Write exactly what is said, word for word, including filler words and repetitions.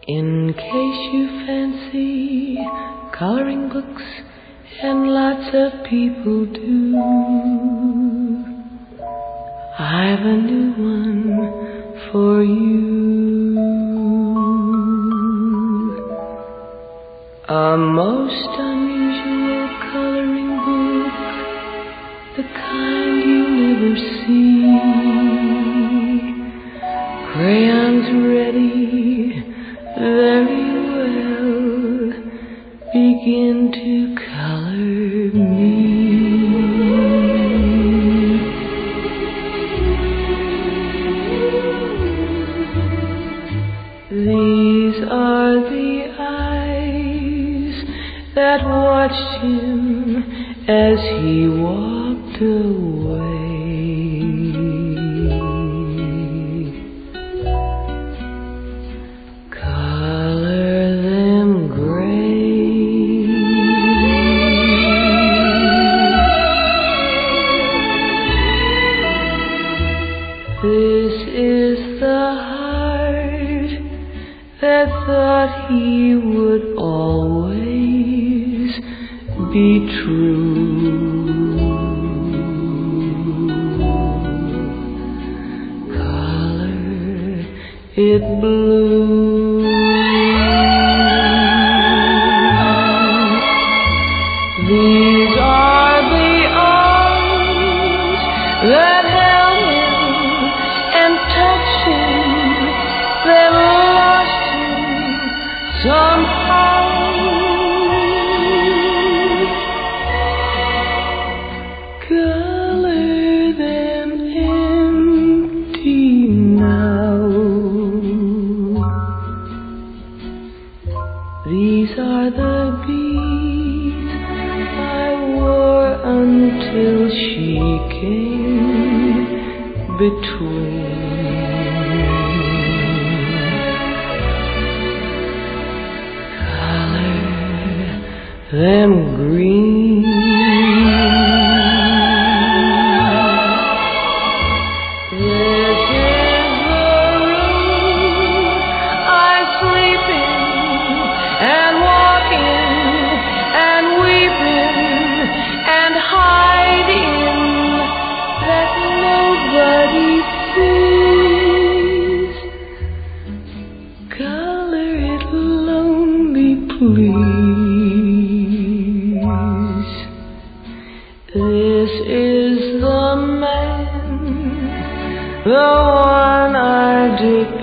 In case you fancy coloring books, and lots of people do, I've a new one for you. A most unusual coloring book, the kind you never see. Crayons ready, very well, begin to color me. These are the eyes that watched him as he walked away. This is the heart that thought he would always be true. Color it blue. These are the arms that held him and touched him, then lost him somehow. Color them empty now. These are the beads I wore until she came between. Them green. This is the room I sleep in, and walk in, and weep in, and hide in, that nobody sees. Color it lonely, please. This is the man, the one I declare.